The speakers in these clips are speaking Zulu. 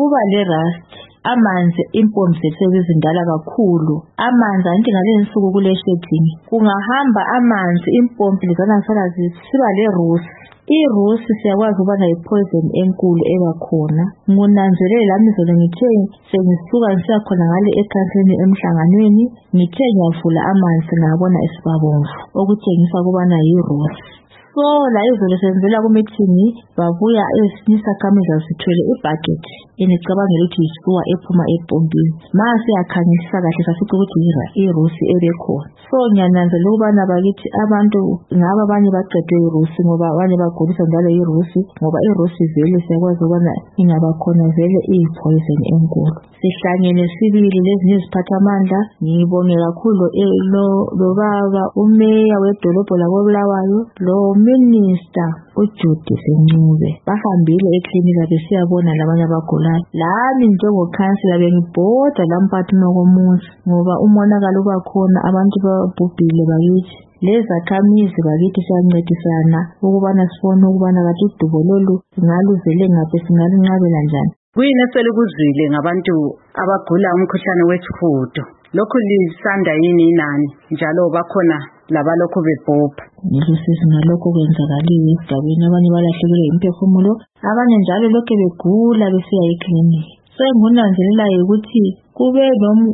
kuba le-rust. Amanzi impompi zethu ezindala kakhulu. Amanzi anti ngalensuku kule shedding. Kungahamba amanzi impompi lezana sala siba le-rusi. I-rusi siyakwazi ukubana yi-poison enkulu ebakhona. Ngunanzelele lami izolo ngithe sengisuka ngisiyakhona ngale ekhansini emhlanganweni ngithe ngiyavula amanzi ngabona isibabomvu okutshengisa ukubana yi-rusi. So la izolo senzela ku-meeting babuya ezinye izakhamizi zithwele i-bucket engicabangela ukuthi yisuka ephuma epompini. Mase yakhanyisa kahle sasithi ukuthi i-rusi ebekhona. So ngiyananzelela ukubana bakithi abantu ngaba abanye baqedwe i-rusi ngoba abanye bagulisa njalo i-rusi ngoba i-rusi vele siyakwazi ukubana ingaba khona vele iyi-poison enkulu. Sihlangene sibili lezinye iziphathamandla. Ngibonge kakhulu lo baba umeya wedolobho lakoBulawayo lo Minister uJudith Ncube bahambile eklinika besiyabona labanye abagulayo. Lami njengokhansila bengibhoda lamphathi nokomuzi ngoba umonakalo ubakhona abantu babhubhile bakithi. Lezakhamizi bakithi siyancedisana ukubana sifone ukubana kathi udubo lolu singaluvele ngaphi singalinqabela njani. Kuyini eselikuzwile ngabantu abagula umkhuhlane wesihudo? Lokhu lisanda yini nani njalo bakhona labalokhu bebhopha? Ngizosiza ngalokho kwenzakaliwe esigabeni. Abanye balahlekelwe imphefumulo, abanye njalo lokho begula besiya eklinika. Sengunanzelelayo ukuthi kube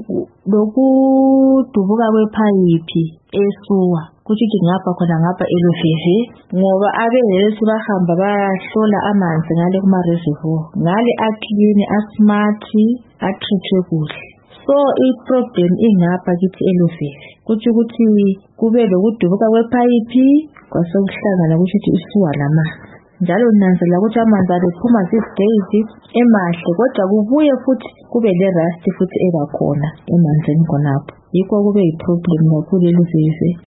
lokudubuka kwephayiphi esuwa kuthi ngapha khona ngapha elofefe ngoba abehesi bahamba bahlola amanzi ngale kuma-reservoir ngale aclean asmart atreatwe kuhle. So i-problem ingapha kithi elofefe kuthi kube lokudubuka kwephayiphi kwasekuhlangana ukuthi isuwa lamanzi. Njalo nanzela ukuthi amanzi aphuma zisdays emahle kodwa kubuye futhi kube le-rust futhi ebakhona emanzini khonapho. Yikho kube yi-problem kakhulu elofefe.